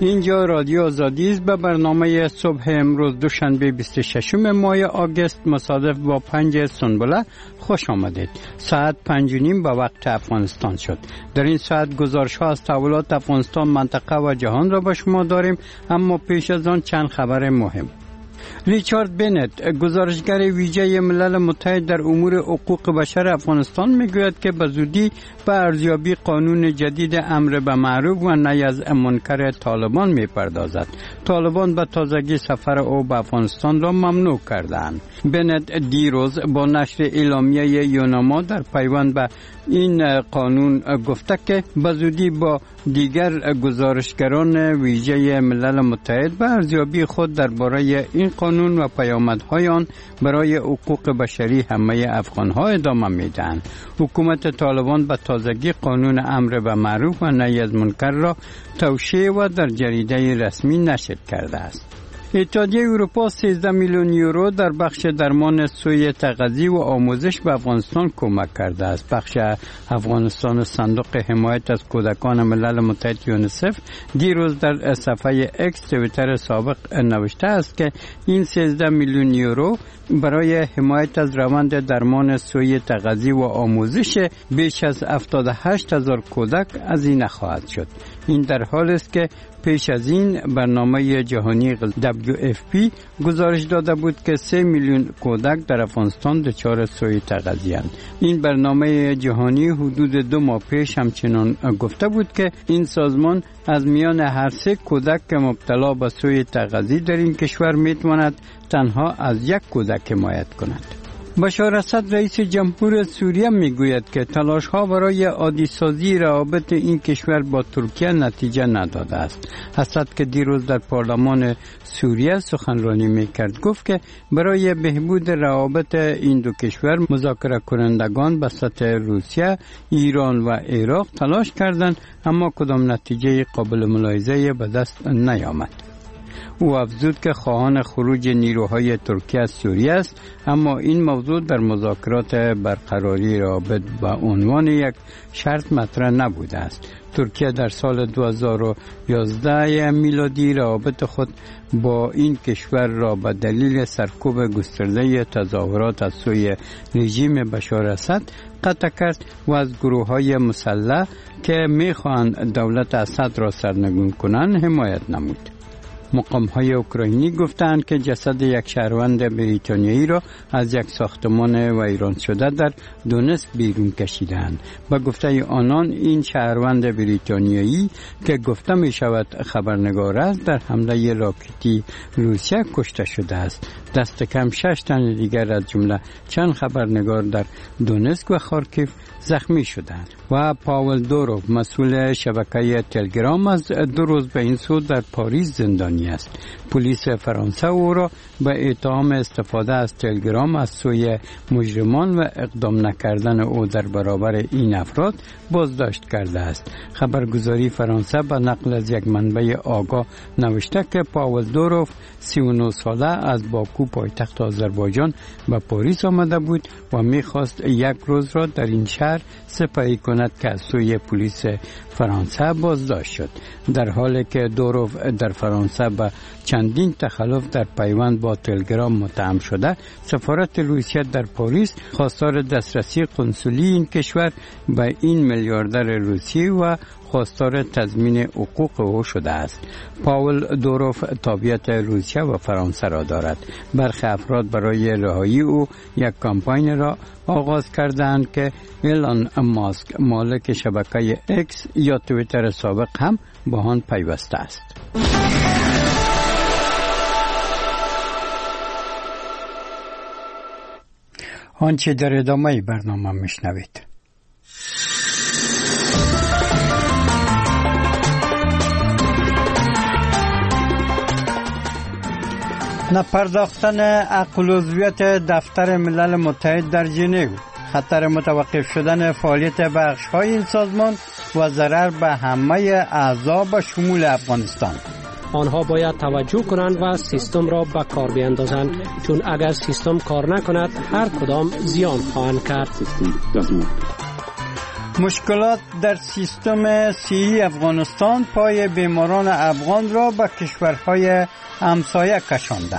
اینجا رادیو آزادی است. به برنامه صبح امروز دوشنبه 26 ماه آگوست مصادف با 5 سنبله خوش آمدید. ساعت 5:30 به وقت افغانستان شد. در این ساعت گزارش‌ها از تحولات افغانستان، منطقه و جهان را به شما داریم، اما پیش از آن چند خبر مهم. ریچارد بنت، گزارشگر ویژه ملل متحد در امور حقوق بشر افغانستان، میگوید که به زودی به ارزیابی قانون جدید امر به معروف و نهی از منکر طالبان میپردازد. طالبان به تازگی سفر او به افغانستان را ممنوع کردند. بنت دیروز با نشر اعلامیه یوناما در پیوند به این قانون گفته که به زودی با دیگر گزارشگران ویژه ملل متحد به ارزیابی خود درباره این قانون و پیامدهای آن برای حقوق بشری همه افغانها ادامه میدهند. حکومت طالبان به تازگی قانون امر به معروف و نهی از منکر را توشیح و در جریده رسمی نشر کرده است. اتحادیه اروپا 13 میلیون یورو در بخش درمان سوی تغذیه و آموزش به افغانستان کمک کرده است. بخش افغانستان صندوق حمایت از کودکان ملل متحد یونیسف دیروز در صفحه اکس توییتر سابق نوشته است که این 13 میلیون یورو برای حمایت از روند درمان سوی تغذیه و آموزش بیش از 78,000 کودک هزینه خواهد شد. این در حالی است که پیش از این برنامه جهانی WFP گزارش داده بود که 3 میلیون کودک در افغانستان دچار سوی تغذیه اند. این برنامه جهانی حدود 2 ماه پیش همچنان گفته بود که این سازمان از میان هر 3 کودک که مبتلا به سوی تغذیه در این کشور میتواند تنها از 1 کودک حمایت کند. بشار اسد رئیس جمهور سوریه میگوید که تلاش‌ها برای عادی‌سازی روابط این کشور با ترکیه نتیجه نداده است. اسد که دیروز در پارلمان سوریه سخنرانی میکرد گفت که برای بهبود روابط این دو کشور مذاکره کنندگان به سطح روسیه، ایران و عراق تلاش کردند، اما کدام نتیجه قابل ملاحظه به دست نیامد. او افزود که خواهان خروج نیروهای ترکیه از سوریه است، اما این موضوع در مذاکرات برقراری روابط به عنوان یک شرط مطرح نبوده است. ترکیه در سال 2011 میلادی روابط خود با این کشور را به دلیل سرکوب گسترده تظاهرات از سوی رژیم بشار اسد قطع کرد و از گروه‌های مسلح که می‌خواهند دولت اسد را سرنگون کنند حمایت نمود. مقام‌های اوکراینی گفتند که جسد یک شهروند بریتانیایی را از یک ساختمان ویران شده در دونتسک بیرون کشیدند. به گفته آنان این شهروند بریتانیایی که گفته می شود خبرنگار است در حمله راکتی روسیه کشته شده است. دست کم 6 تن دیگر از جمله چند خبرنگار در دونتسک و خارکیف زخمی شدند. و پاول دوروف مسئول شبکه تلگرام از 2 روز به این سو در پاریس زندانی است. پلیس فرانسه او را به اتهام استفاده از تلگرام از سوی مجرمان و اقدام نکردن او در برابر این افراد بازداشت کرده است. خبرگزاری فرانسه به نقل از یک منبع آگاه نوشته که پاول دوروف 39 ساله از باکو پایتخت آذربایجان به پاریس آمده بود و می‌خواست 1 روز را در این شهر سپری کند که از سوی پلیس فرانسه بازداشت شد. در حالی که دوروف در فرانسه به چندین تخلف در پیوند با تلگرام متهم شده، سفارت روسیه در پاریس خواستار دسترسی قنسولی این کشور به این میلیاردر روسی و خواستار تضمین حقوق او شده است. پاول دوروف تابعیت روسیه و فرانسه را دارد. برخی افراد برای رهایی او یک کمپاین را آغاز کردند که ایلان ماسک مالک شبکه اکس یا توییتر سابق هم با آن پیوسته است. آنچه در ادامه برنامه میشنوید. نپرداختن عقل عضویت دفتر ملل متحد در ژنو، خطر متوقف شدن فعالیت بخش‌های این سازمان و ضرر به همه اعضا به شمول افغانستان. آنها باید توجه کنند و سیستم را به کار بیندازند، چون اگر سیستم کار نکند هر کدام زیان خواهند کرد. مشکلات در سیستم صحی افغانستان پای بیماران افغان را به کشورهای همسایه کشانده.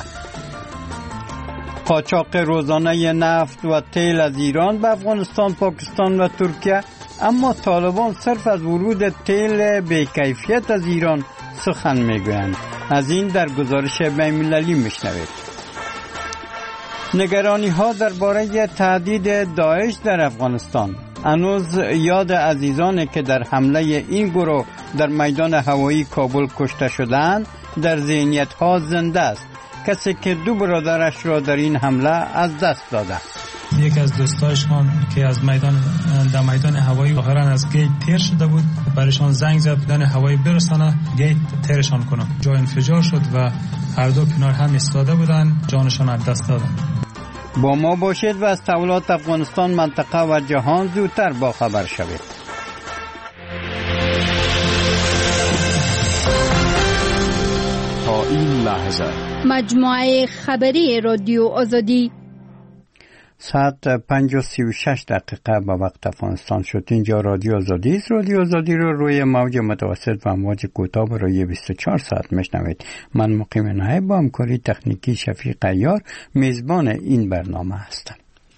قاچاق روزانه نفت و تیل از ایران به افغانستان، پاکستان و ترکیه، اما طالبان صرف از ورود تیل بی‌کیفیت از ایران سخن میگویند. از این در گزارش بین‌المللی میشنوید. نگرانی ها درباره تهدید داعش در افغانستان. هنوز یاد عزیزانی که در حمله این گروه در میدان هوایی کابل کشته شدند در ذهنیت ها زنده است. کسی که دو برادرش را در این حمله از دست داده. یکی از دوستایشان که از میدان هوایی ظاهرا از گیت تیر شده بود، برایشان زنگ زد میدان هوایی برسانه گیت تیرشان کنه. جا انفجار شد و هر دو کنار هم ایستاده بودن، جانشان از دست دادن. با ما باشید و از تحولات افغانستان، منطقه و جهان زودتر با خبر شوید. تا این لحظه مجموعه خبری رادیو آزادی ساعت 5:36 به وقت افغانستان شد. اینجا رادیو آزادی است. رادیو آزادی رو روی موج متوسط و امواج کوتاه برای 24 ساعت میشنوید. من مقیم نایب با همکاری تکنیکی شفیق عیار میزبان این برنامه هستم.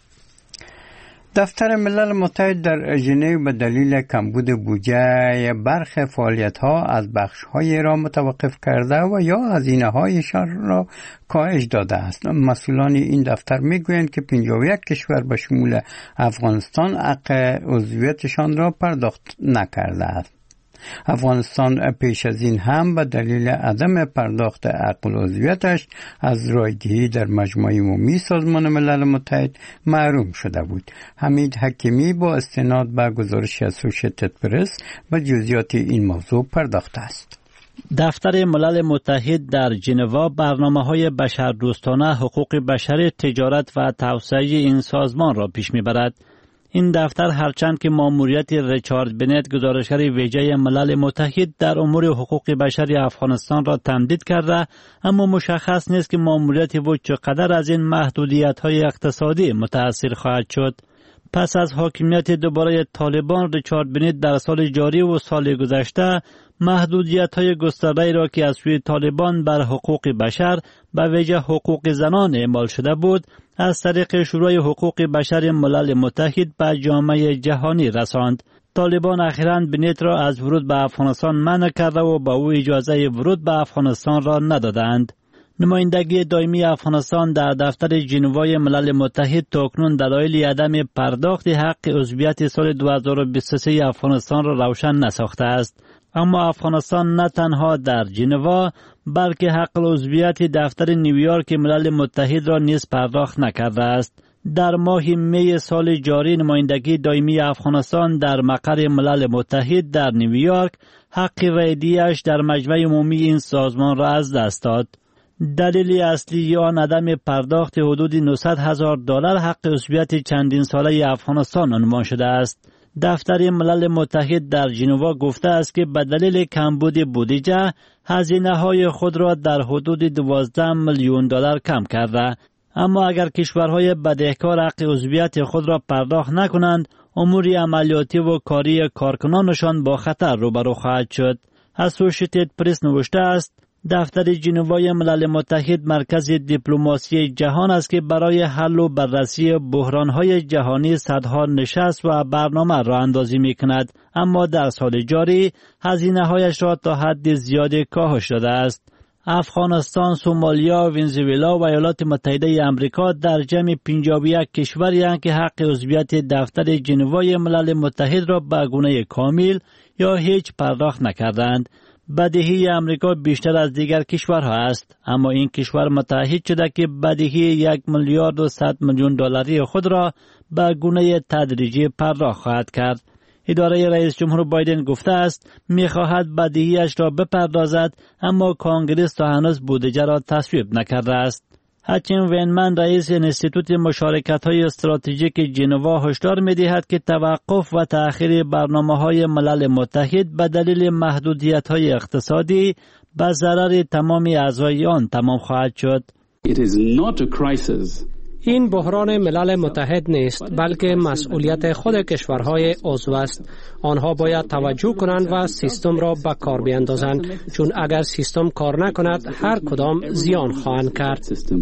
دفتر ملل متحد در ژنو به دلیل کمبود بودجه برخی فعالیت‌ها از بخش‌های را متوقف کرده و یا هزینه‌هایشان را کاهش داده است. مسئولان این دفتر می‌گویند که 51 کشور به شمول افغانستان حق عضویتشان را پرداخت نکرده است. افغانستان پیش از این هم به دلیل عدم پرداخت حق عضویتش از رایدهی در مجمع عمومی سازمان ملل متحد محروم شده بود. حمید حکیمی با استناد به گزارش اسوشییتد پرس به جزئیات این موضوع پرداخته است. دفتر ملل متحد در ژنو برنامه‌های بشردوستانه، حقوق بشری، تجارت و توسعه این سازمان را پیش می‌برد. این دفتر هرچند که ماموریت ریچارد بنت، گزارشگر ویژه ملل متحد در امور حقوق بشری افغانستان را تمدید کرده، اما مشخص نیست که ماموریت او چقدر از این محدودیت‌های اقتصادی متأثر خواهد شد. پس از حاکمیت دوباره طالبان، ریچارد بنت در سال جاری و سال گذشته محدودیت‌های گسترده را که از سوی طالبان بر حقوق بشر به ویژه حقوق زنان اعمال شده بود، از طریق شورای حقوق بشر ملل متحد به جامعه جهانی رساند. طالبان اخیراً بنت را از ورود به افغانستان منع کرده و به او اجازه ورود به افغانستان را ندادند. نمایندگی دائمی افغانستان در دفتر ژنوای ملل متحد تاکنون دلایل عدم پرداخت حق عضویت سال 2023 افغانستان را روشن نساخته است. اما افغانستان نه تنها در ژنو بلکه حق عضویت دفتر نیویورک ملل متحد را نیز پرداخت نکرده است. در ماه می سال جاری نمایندگی دائمی افغانستان در مقر ملل متحد در نیویورک حق رایده‌اش در مجمع عمومی این سازمان را از دست داد. دلیل اصلی آن عدم پرداخت حدود $900,000 حق عضویت چندین ساله افغانستان عنوان شده است. دفتر ملل متحد در ژنو گفته است که به دلیل کمبود بودجه هزینه‌های خود را در حدود $12 میلیون کم کرده. اما اگر کشورهای بدهکار حق عضویت خود را پرداخت نکنند، امور عملیاتی و کاری کارکنانشان با خطر روبرو خواهد شد. اسوشییتد پرس نوشته است دفتر ژنوای ملل متحد مرکز دیپلماسی جهان است که برای حل و بررسی بحران‌های جهانی صدها نشست و برنامه راه اندازی می‌کند، اما در سال جاری هزینه‌هایش را تا حد زیادی کاهش داده است. افغانستان، سومالیا، ونزوئلا و ایالات متحده آمریکا در جمع 51 کشوری که حق عضویت دفتر ژنوای ملل متحد را به گونه کامل یا هیچ پرداخت نکردند. بدهی امریکا بیشتر از دیگر کشورها است، اما این کشور متعهد شده که بدهی 1,100,000,000 خود را به گونه تدریجی پرداخت خواهد کرد. اداره رئیس جمهور بایدن گفته است می‌خواهد بدهیش را بپردازد، اما کانگرس تا هنوز بودجه را تصویب نکرده است. هچین وینمن رئیس انستیتوت مشارکت‌های استراتژیک ژنو هشدار می‌دهد که توقف و تأخیر برنامه‌های ملل متحد به دلیل محدودیت‌های اقتصادی به ضرر تمام اعضای آن تمام خواهد شد. It is not a crisis این بحران ملل متحد نیست بلکه مسئولیت خود کشورهای عضو است. آنها باید توجه کنند و سیستم را به کار بیندازند، چون اگر سیستم کار نکند هر کدام زیان خواهند کرد.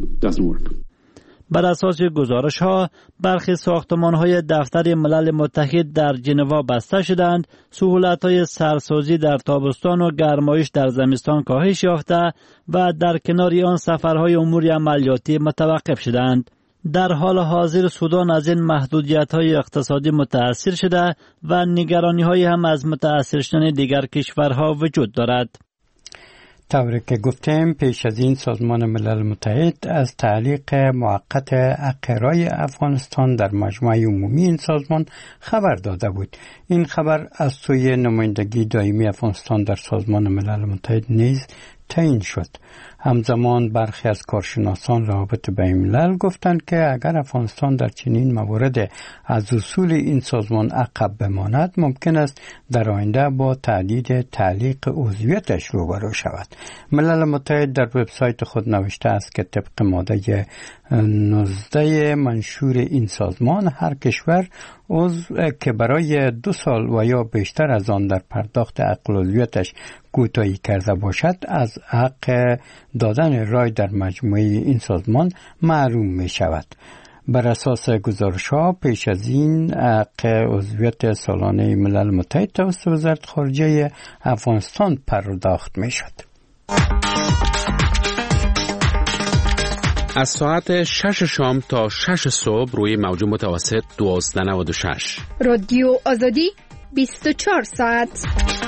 بر اساس گزارش ها برخی ساختمان های دفتر ملل متحد در ژنوا بسته شدند، سهولت های سرسازی در تابستان و گرمایش در زمستان کاهش یافته و در کنار آن سفرهای امور عملیاتی متوقف شدند. در حال حاضر سودان از این محدودیت های اقتصادی متاثر شده و نگرانی های هم از متاثر شدن دیگر کشورها وجود دارد. طوری که گفتیم پیش از این سازمان ملل متحد از تعلیق موقت عقیرای افغانستان در مجمع عمومی این سازمان خبر داده بود. این خبر از سوی نمایندگی دائمی افغانستان در سازمان ملل متحد نیز تعیین شد. همزمان برخی از کارشناسان رابط بین الملل گفتند که اگر افغانستان در چنین موارد از اصول این سازمان عقب بماند ممکن است در آینده با تهدید تعلیق عضویتش روبرو شود. ملل متحد در وبسایت خود نوشته است که طبق ماده 19 منشور این سازمان هر کشور عضو که برای 2 سال و یا بیشتر از آن در پرداخت حق عضویتش کوتاهی کرده باشد از حق دادن رای در مجموعه این سازمان محروم می شود. بر اساس گزارش‌ها پیش از این حق عضویت سالانه ملل متحد توسط وزارت خارجه افغانستان پرداخت می شد. از ساعت 6 شام تا 6 صبح روی موج متوسط 1296 رادیو آزادی 24 ساعت.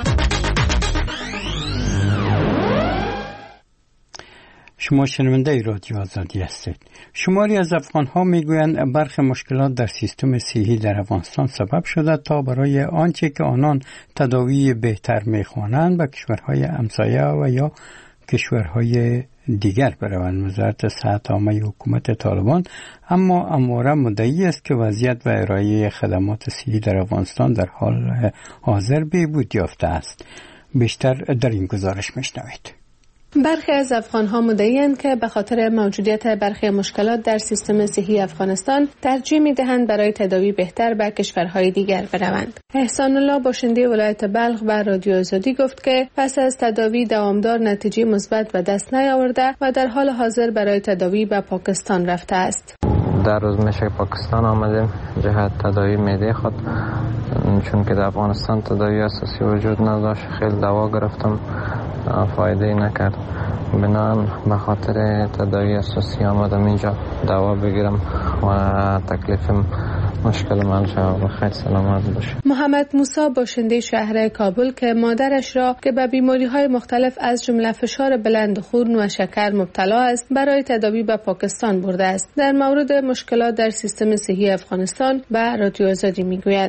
شما شنونده رادیو آزادی هستید. شماری از افغان‌ها میگویند برخی مشکلات در سیستم صحی در افغانستان سبب شده تا برای آنچه که آنان تداوی بهتر می‌خوانند به کشورهای همسایه و یا کشورهای دیگر بروند. وزارت صحت عامه حکومت طالبان اما همواره مدعی است که وضعیت و ارائه خدمات صحی در افغانستان در حال حاضر بهبود یافته است. بیشتر در این گزارش میشنوید. برخی از افغان‌ها مدعی‌اند که به خاطر موجودیت برخی مشکلات در سیستم صحی افغانستان ترجیح می‌دهند برای تداوی بهتر به کشورهای دیگر بروند. احسان الله باشنده ولایت بلخ و رادیو آزادی گفت که پس از تداوی دوامدار نتیجه مثبت به دست نیاورده و در حال حاضر برای تداوی به پاکستان رفته است. در روز میشه پاکستان آمدیم جهت تداوی معده خود، چون که در افغانستان تداوی اساسی وجود نداشت. خیلی دوا گرفتم فایده نکرد، بنابراین به خاطر تداوی اساسی آمدم اینجا دوا بگیرم و تکلیفم مشکل من شد. خیلی سلامت باشه. محمد موسی باشنده شهر کابل که مادرش را که به بیماری‌های مختلف از جمله فشار بلند خون و شکر مبتلا است برای تداوی به پاکستان برده است. در مورد مشکلات در سیستم صحی افغانستان به رادیو آزادی میگوید: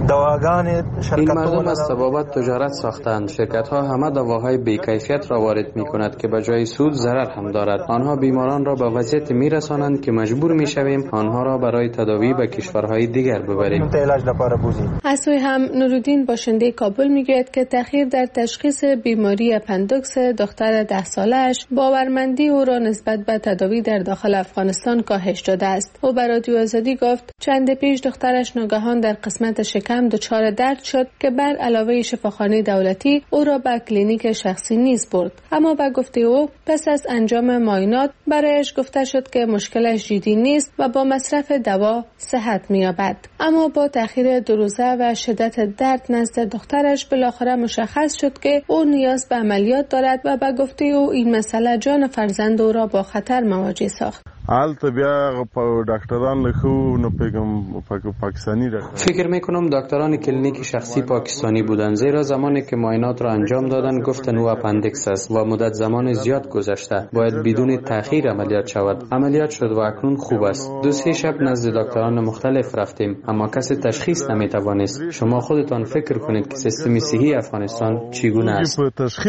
این مردم از بابت تجارت ساختند. شرکت‌ها همه دواهای بی‌کیفیت را وارد می‌کنند که به جای سود ضرر هم دارد. آنها بیماران را به وضعیت می‌رسانند که مجبور می‌شویم آنها را برای تداوی به کشورهای دیگر ببریم. از سوی هم نورالدین باشنده کابل میگوید که تأخیر در تشخیص بیماری اپندوکس دختر 10 ساله‌اش باورمندی او را نسبت به تداوی در داخل افغانستان کاهش داده است. او به رادیو آزادی گفت چند پیش دخترش ناگهان در قسمت شکم دچار درد شد که بر علاوه شفاخانه دولتی او را به کلینیک شخصی نیز برد، اما به گفته او پس از انجام معاینات برایش گفته شد که مشکلش جدی نیست و با مصرف دوا صحت می‌یابد. اما با تأخیر 2 روزه و شدت درد نزد دخترش بالاخره مشخص شد که او نیاز به عملیات دارد و به گفته او این مسئله جان فرزند او را با خطر مواجه ساخت. فکر میکنم دکتران کلینیک شخصی پاکستانی بودند، زیرا زمانی که معاینات را انجام دادن گفتن او اپندیکس است و مدت زمان زیاد گذشته، باید بدون تأخیر عملیات شود. عملیات شد و اکنون خوب است. 2-3 شب نزد دکتران مختلف رفتیم اما کسی تشخیص نمیتوانست. شما خودتان فکر کنید که سیستم صحی افغانستان چگونه است.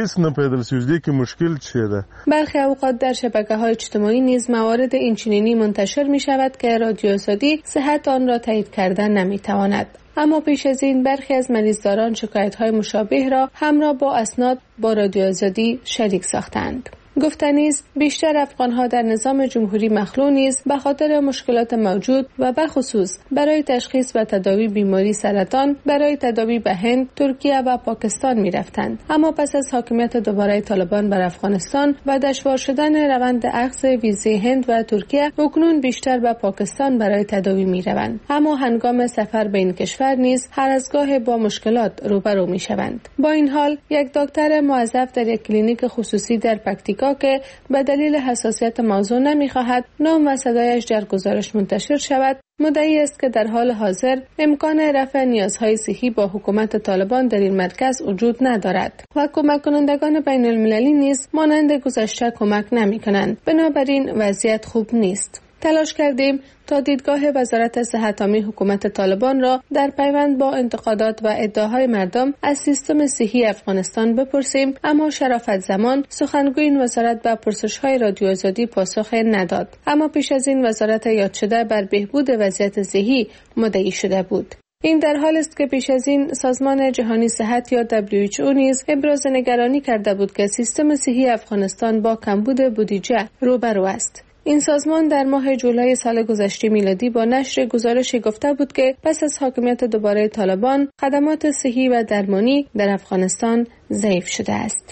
برخی اوقات در شبکه‌های اجتماعی نیز موارد اینچنینی منتشر می شود که رادیو آزادی صحت آن را تایید کردن نمی تواند. اما پیش از این برخی از مریضداران شکایت‌های مشابه را همراه با اسناد با رادیو آزادی شریک ساختند. گفتنی است بیشتر افغان‌ها در نظام جمهوری مخلوع نیز به خاطر مشکلات موجود و به خصوص برای تشخیص و تداوی بیماری سرطان برای تداوی به هند، ترکیه و پاکستان می‌رفتند. اما پس از حاکمیت دوباره طالبان بر افغانستان و دشوار شدن روند اخذ ویزه هند و ترکیه، اکنون بیشتر به پاکستان برای تداوی می‌روند. اما هنگام سفر به این کشور نیز هر از گاه با مشکلات روبرو می‌شوند. با این حال یک دکتر موظف در یک کلینیک خصوصی در پکتیکا که به دلیل حساسیت موضوع نمی‌خواهد نام و صدایش در گزارش منتشر شود، مدعی است که در حال حاضر امکان رفع نیازهای صحی با حکومت طالبان در این مرکز وجود ندارد و کمک کنندگان بین المللی نیز مانند گذشته کمک نمی‌کنند. بنابراین وضعیت خوب نیست. تلاش کردیم تا دیدگاه وزارت صحت عامه حکومت طالبان را در پیوند با انتقادات و ادعاهای مردم از سیستم صحی افغانستان بپرسیم، اما شرافت زمان سخنگوی این وزارت به پرسش‌های رادیو آزادی پاسخ نداد. اما پیش از این وزارت یاد شده بر بهبود وضعیت صحی مدعی شده بود. این در حال است که پیش از این سازمان جهانی صحت یا WHO نیز ابراز نگرانی کرده بود که سیستم صحی افغانستان با کمبود بودجه روبرو است. این سازمان در ماه جولای سال گذشته میلادی با نشر گزارشی گفته بود که پس از حاکمیت دوباره طالبان خدمات صحی و درمانی در افغانستان ضعیف شده است.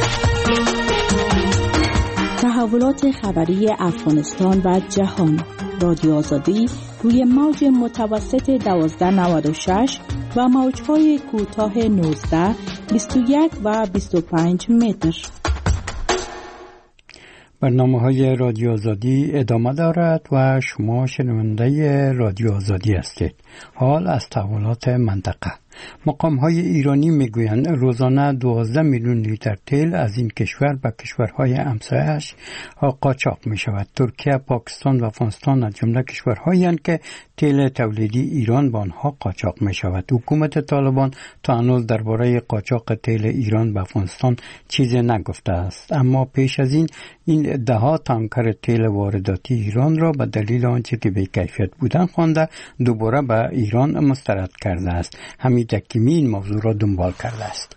تحولات خبری افغانستان و جهان، رادیو آزادی روی موج متوسط 1296 و موج‌های کوتاه 19، 21 و 25 متر. برنامه‌های رادیو آزادی ادامه دارد و شما شنونده رادیو آزادی هستید. حال از تحولات منطقه. مقام‌های ایرانی میگویند روزانه 12 میلیون لیتر تیل از این کشور به کشورهای همسایه‌اش قاچاق می‌شود. ترکیه، پاکستان و افغانستان از جمله کشورهایی هستند که تیل تولیدی ایران به آنها قاچاق می‌شود. حکومت طالبان تا هنوز درباره قاچاق تیل ایران به افغانستان چیزی نگفته است، اما پیش از این ادعا تانکر تیل وارداتی ایران را به دلیل آنچه که به کیفیت بودن خوانده دوباره به ایران مسترد کرده است. حمید حکیمی این موضوع را دنبال کرده است.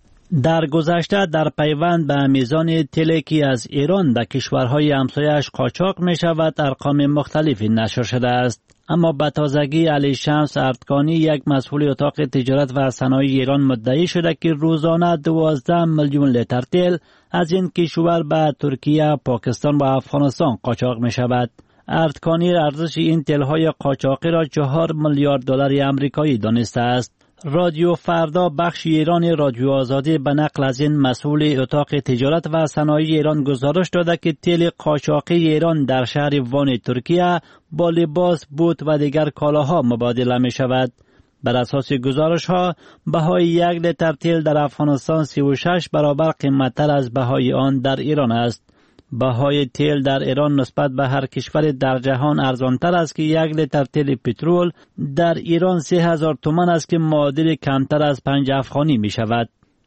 در گذشته در پیوند به میزان تیلی که از ایران به کشورهای همسایه‌اش قاچاق می شود ارقام مختلفی نشر شده است. اما به تازگی علی شمس اردکانی، یک مسئول اتاق تجارت و صنایع ایران، مدعی شده که روزانه 12 میلیون لیتر تیل از این کشور به ترکیه، پاکستان و افغانستان قاچاق می شود. اردکانی ارزش این تیل‌های قاچاقی را 4 میلیارد دلار آمریکایی دانسته است. رادیو فردا بخش ایران رادیو آزادی به نقل از این مسئول اتاق تجارت و صنایع ایران گزارش داده که تیل قاچاقی ایران در شهر وان ترکیه با لباس، بوت و دیگر کالاها مبادله می شود. بر اساس گزارش ها بهای 1 لیتر تیل در افغانستان 36 برابر قیمت‌تر از بهای آن در ایران است. بهای تیل در ایران نسبت به هر کشور در جهان ارزانتر است که 1 لیتر تیل پترول در ایران 3000 تومان است که معادل کمتر از 5 افغانی می شود.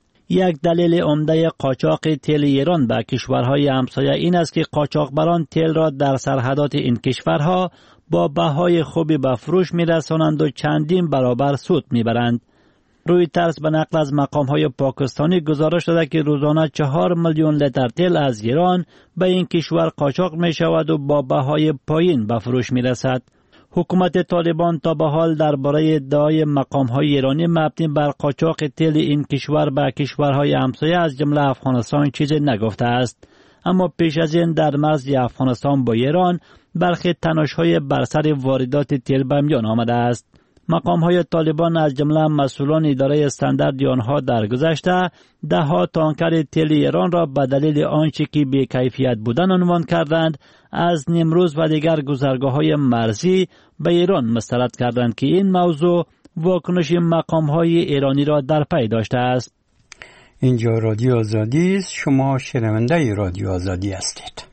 یک دلیل عمده قاچاق تیل ایران به کشورهای همسایه این است که قاچاقبران تیل را در سرحدات این کشورها با بهای خوبی به فروش می رسانند و چندین برابر سود می برند. رویترز به نقل از مقام‌های پاکستانی گزارش داده که روزانه 4 میلیون لیتر تیل از ایران به این کشور قاچاق می شود و با بهای پایین به فروش می رسد. حکومت طالبان تا به حال درباره ادعای مقام‌های ایرانی مبنی بر قاچاق تیل این کشور به کشورهای همسایه از جمله افغانستان چیزی نگفته است. اما پیش از این در مرز افغانستان با ایران برخی تنش‌های بر سر واردات تیل به میان آمده است. مقام‌های طالبان از جمله مسئولان اداره استانداردی آنها در گذشته 10 تانکر تیل ایران را به دلیل آنچه که بی کیفیت بودن عنوان کردند از نیمروز و دیگر گذرگاه‌های مرزی به ایران مسترد کردند که این موضوع واکنش مقام‌های ایرانی را در پی داشته است. اینجا رادیو آزادی است. شما شنونده رادیو آزادی هستید.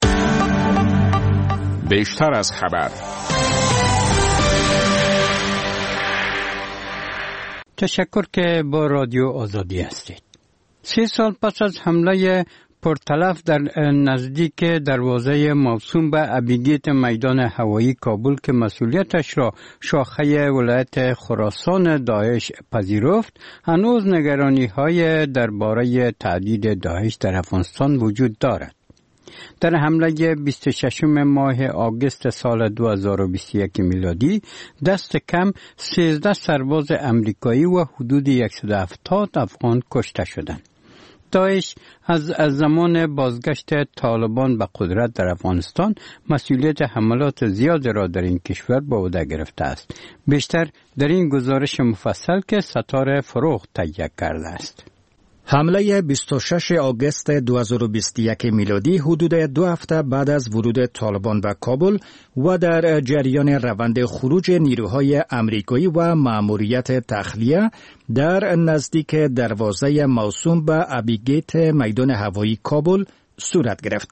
بیشتر از خبر. تشکر که با رادیو آزادی هستید. 3 سال پس از حمله پرتلف در نزدیک دروازه موسوم به ابیگیت میدان هوایی کابل که مسئولیتش را شاخه ولایت خراسان داعش پذیرفت، هنوز نگرانی‌های درباره تهدید داعش در افغانستان وجود دارد. در حمله 26 ماه آگوست سال 2021 میلادی دست کم 13 سرباز امریکایی و حدود 170 افغان کشته شدند. داعش از زمان بازگشت طالبان به قدرت در افغانستان مسئولیت حملات زیاد را در این کشور به عهده گرفته است. بیشتر در این گزارش مفصل که ستاره فروغ تهیه کرده است. حمله 26 آگوست 2021 میلادی حدود 2 هفته بعد از ورود طالبان به کابل و در جریان روند خروج نیروهای امریکایی و مأموریت تخلیه در نزدیک دروازه موسوم به ابیگیت میدان هوایی کابل صورت گرفت.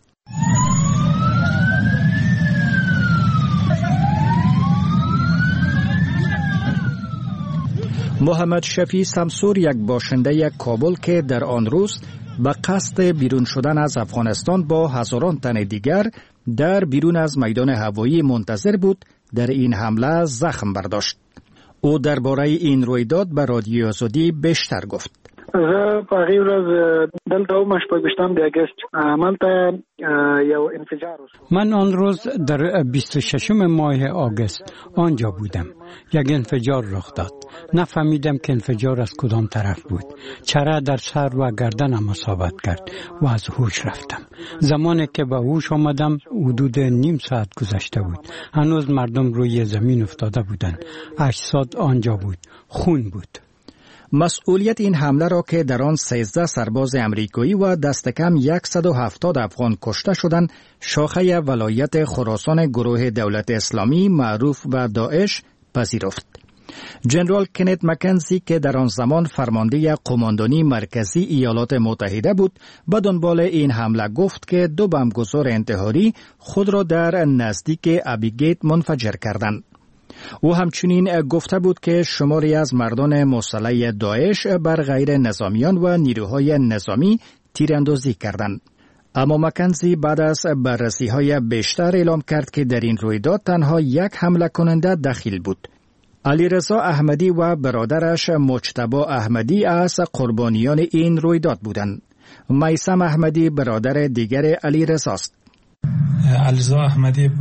محمد شفیع سمسور، یک باشنده کابل که در آن روز به قصد بیرون شدن از افغانستان با هزاران تن دیگر در بیرون از میدان هوایی منتظر بود، در این حمله زخم برداشت. او درباره این رویداد به رادیو آزادی بیشتر گفت. زه په هغې ورځ دلته وم 28 اګست هملته یو انفجار وشو. من آن روز در 26 ماه آگوست آنجا بودم. یک انفجار رخ داد. نفهمیدم که انفجار از کدام طرف بود. چره در سر و گردنم اصابت کرد و از هوش رفتم. زمانی که به هوش آمدم حدود نیم ساعت گذشته بود. هنوز مردم روی زمین افتاده بودند. اجساد آنجا بود. خون بود. مسئولیت این حمله را که در آن 13 سرباز امریکایی و دست کم 170 افغان کشته شدند، شاخه ولایت خراسان گروه دولت اسلامی معروف به داعش پذیرفت. جنرال کنت مکنزی که در آن زمان فرمانده قماندانی مرکزی ایالات متحده بود، به دنبال این حمله گفت که 2 بمبگذار انتحاری خود را در نزدیک ابیگیت منفجر کردند. او همچنین گفته بود که شماری از مردان مسلح داعش بر غیر نظامیان و نیروهای نظامی تیراندازی کردند. اما مکنزی بعد از بررسی‌های بیشتر اعلام کرد که در این رویداد تنها یک حمله کننده دخیل بود. علیرضا احمدی و برادرش مجتبی احمدی از قربانیان این رویداد بودند. میثم احمدی برادر دیگر علیرضا است. علیرضا احمدی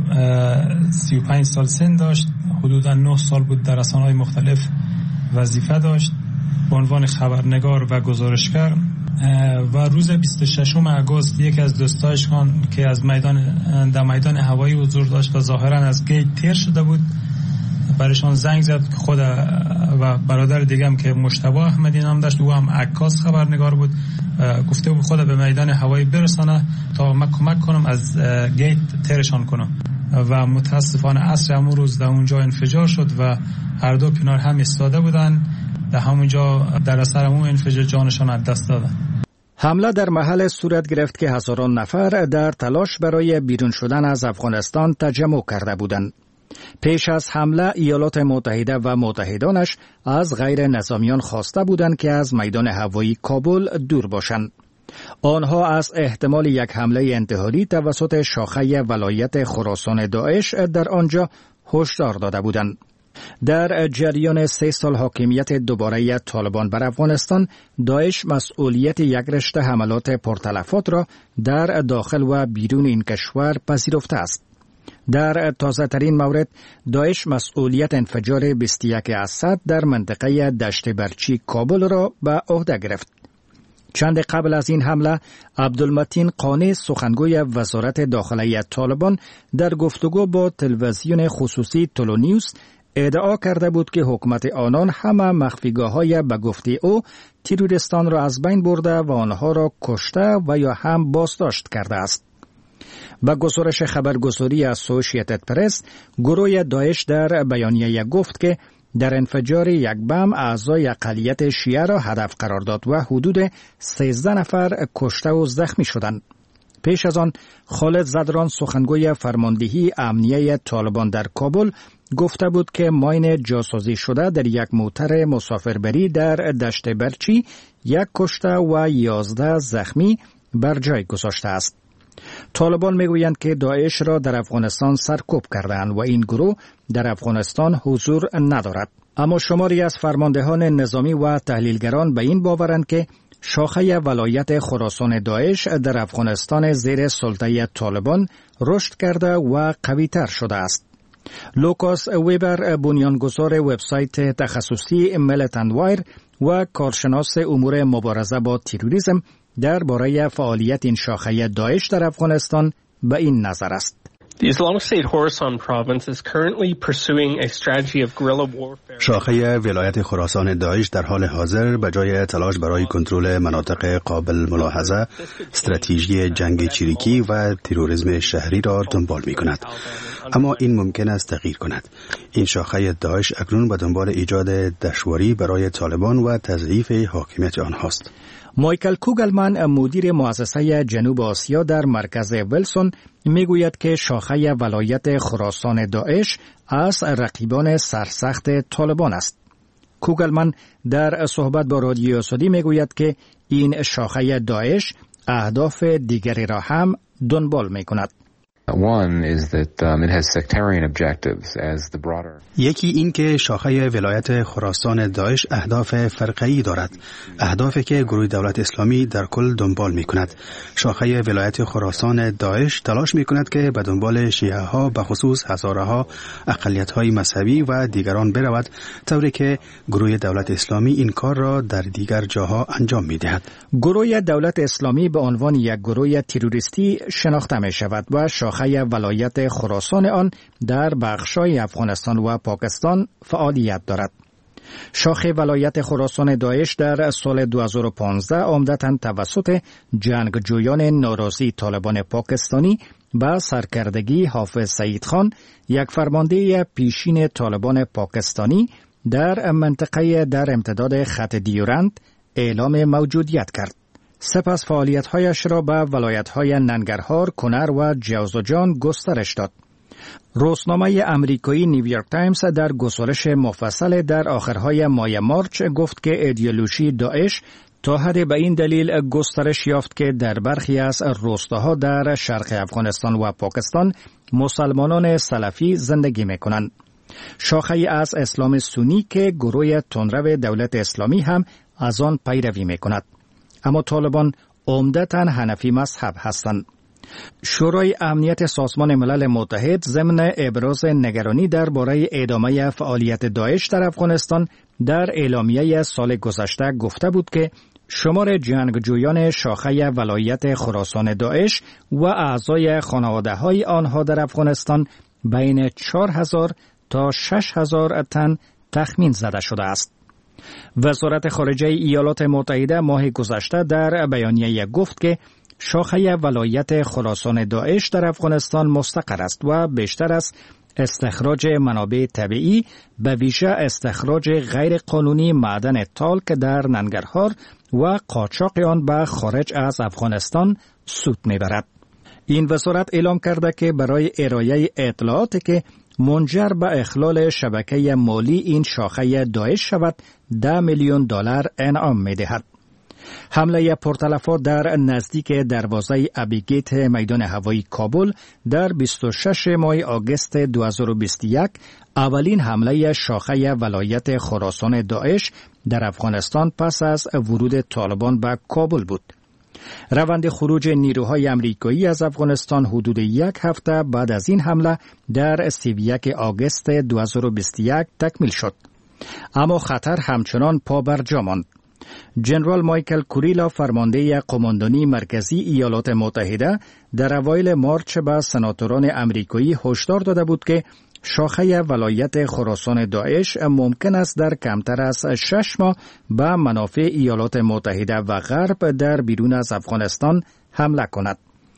35 سال سن داشت، حدوداً 9 سال بود در رسانه‌های مختلف وظیفه داشت به عنوان خبرنگار و گزارشگر و روز 26 آگوست یک از دوستایش که از میدان هوایی حضور داشت و ظاهراً از گیت تیر شده بود برایشان زنگ زد که خود و برادر دیگم که مجتبی احمدی نام داشت، او هم عکاس خبرنگار بود، گفته بود خود به میدان هوایی برسانه تا من کمک کنم از گیت تیرشان کنم و متاسفانه عصر همون روز در اونجا انفجار شد و هر دو کنار هم ایستاده بودن. در همونجا در اثر همون انفجار جانشان از دست دادن. حمله در محل صورت گرفت که هزاران نفر در تلاش برای بیرون شدن از افغانستان تجمع کرده بودند. پیش از حمله ایالات متحده و متحدانش از غیر نظامیان خواسته بودند که از میدان هوایی کابل دور باشند. آنها از احتمال یک حمله انتحاری توسط شاخه ولایت خراسان داعش در آنجا هشدار داده بودند. در جریان 3 سال حاکمیت دوباره طالبان بر افغانستان، داعش مسئولیت یک رشته حملات پرتلفات را در داخل و بیرون این کشور پذیرفته است. در تازه ترین مورد، داعش مسئولیت انفجار 21 اسد در منطقه دشت برچی کابل را به عهده گرفت. چند قبل از این حمله، عبدالمتین قانی سخنگوی وزارت داخلی طالبان در گفتگو با تلویزیون خصوصی تولونیوس ادعا کرده بود که حکومت آنان همه مخفیگاه‌های به گفته او تروریستان را از بین برده و آنها را کشته و یا هم بازداشت کرده است. با گزارش خبرگزاری اسوسییتد پرس، گروه داعش در بیانیه گفت که در انفجار یک بم اعضای اقلیت شیعه را هدف قرار داد و حدود 13 نفر کشته و زخمی شدند. پیش از آن، خالد زدران سخنگوی فرماندهی امنیه طالبان در کابل گفته بود که ماین جاسازی شده در یک موتر مسافربری در دشت برچی 1 کشته و 11 زخمی بر جای گذاشته است. طالبان میگویند که داعش را در افغانستان سرکوب کردند و این گروه در افغانستان حضور ندارد. اما شماری از فرماندهان نظامی و تحلیلگران به این باورند که شاخه ولایت خراسان داعش در افغانستان زیر سلطه طالبان رشد کرده و قوی‌تر شده است. لوکاس ویبر، بنیانگذار وبسایت تخصصی میلیتنت وایر و کارشناس امور مبارزه با تروریسم، درباره فعالیت این شاخه داعش در افغانستان به این نظر است. شاخه ولایت خراسان داعش در حال حاضر به جای تلاش برای کنترل مناطق قابل ملاحظه، استراتژی جنگ چریکی و تروریسم شهری را دنبال می کند. اما این ممکن است تغییر کند. این شاخه داعش اکنون به دنبال ایجاد دشواری برای طالبان و تضعیف حاکمیت آنهاست. مایکل کوگلمن، مدیر مؤسسه جنوب آسیا در مرکز ویلسون، میگوید که شاخه ولایت خراسان داعش از رقیبان سرسخت طالبان است. کوگلمن در صحبت با رادیو آزادی میگوید که این شاخه داعش اهداف دیگری را هم دنبال میکند. یکی این که شاخه ولایت خراسان داعش اهداف فرقه‌ای دارد، اهدافی که گروه دولت اسلامی در کل دنبال می کند. شاخه ولایت خراسان داعش تلاش می کند که به دنبال شیعه ها، به خصوص هزاره ها، اقلیت های مذهبی و دیگران برود، طوری که گروه دولت اسلامی این کار را در دیگر جاها انجام می دهد. گروه دولت اسلامی به عنوان یک گروه تروریستی شناخته می شود و شاخه ولایت خراسان آن در بخش‌های افغانستان و پاکستان فعالیت دارد. شاخه ولایت خراسان داعش در سال 2015 عمدتاً توسط جنگجویان ناراضی طالبان پاکستانی با سرکردگی حافظ سعید خان، یک فرمانده پیشین طالبان پاکستانی، در منطقه در امتداد خط دیورند اعلام موجودیت کرد. سپس فعالیت‌هایش را به ولایت‌های ننگرهار، کنر و جوزجان گسترش داد. روزنامه امریکایی نیویورک تایمز در گزارش مفصل در آخرهای ماه مارچ گفت که ایدئولوژی داعش تا حد به این دلیل گسترش یافت که در برخی از روستاها در شرق افغانستان و پاکستان مسلمانان سلفی زندگی می‌کنند. شاخه از اسلام سنی که گروه تندرو دولت اسلامی هم از آن پیروی می‌کند. اما طالبان عمدتاً حنفی مذهب هستند. شورای امنیت سازمان ملل متحد ضمن ابراز نگرانی درباره ادامه فعالیت داعش در افغانستان در اعلامیه سال گذشته گفته بود که شمار جنگجویان شاخه ولایت خراسان داعش و اعضای خانواده‌های آنها در افغانستان بین 4000 تا 6000 تن تخمین زده شده است. وزارت خارجه ایالات متحده ماه گذشته در بیانیه گفت که شاخه ولایت خراسان داعش در افغانستان مستقر است و بیشتر از استخراج منابع طبیعی، به ویژه استخراج غیر قانونی معدن تالک در ننگرهار و قاچاق آن به خارج از افغانستان سود میبرد. این وزارت اعلام کرده که برای ارائه اطلاعاتی که منجر به اخلال شبکه مالی این شاخه داعش شود 10 میلیون دلار انعام می‌دهد. حمله پرتلفات در نزدیک دروازه ابیگیت میدان هوایی کابل در 26 ماه آگوست 2021 اولین حمله شاخه ولایت خراسان داعش در افغانستان پس از ورود طالبان به کابل بود. روند خروج نیروهای امریکایی از افغانستان حدود یک هفته بعد از این حمله در 31 آگوست 2021 تکمیل شد. اما خطر همچنان پا بر جا ماند. جنرال مایکل کوریلا، فرمانده قماندانی مرکزی ایالات متحده، در اوایل مارچ به سناتوران امریکایی هشدار داده بود که شاخه ولایت خراسان داعش ممکن است در کمتر از 6 ماه به منافع ایالات متحده و غرب در بیرون از افغانستان حمله کند.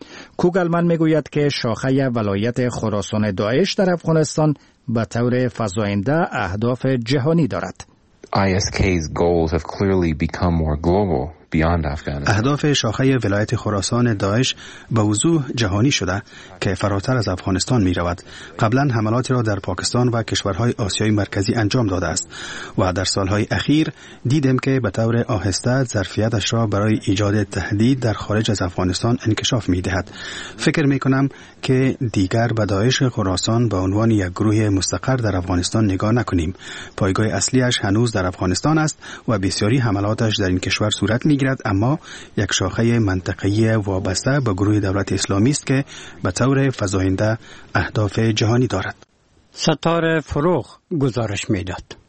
کوگلمن میگوید که شاخه ولایت خراسان داعش در افغانستان به طور فزاینده اهداف جهانی دارد. ISK's goals have clearly become more global. اهداف شاخه ولایت خراسان داعش به وضوح جهانی شده که فراتر از افغانستان می رود. قبلا حملاتی را در پاکستان و کشورهای آسیای مرکزی انجام داده است و در سالهای اخیر دیدیم که به طور آهسته ظرفیتش را برای ایجاد تهدید در خارج از افغانستان انکشاف می دهد. فکر می کنم که دیگر به داعش خراسان به عنوان یک گروه مستقر در افغانستان نگاه نکنیم. پایگاه اصلیش هنوز در افغانستان است و بسیاری حملاتش در این کشور صورت می گیرد، اما یک شاخه منطقه‌ای وابسته به گروه دولت اسلامی است که به طور فزاینده اهداف جهانی دارد. ستاره فروغ گزارش می داد.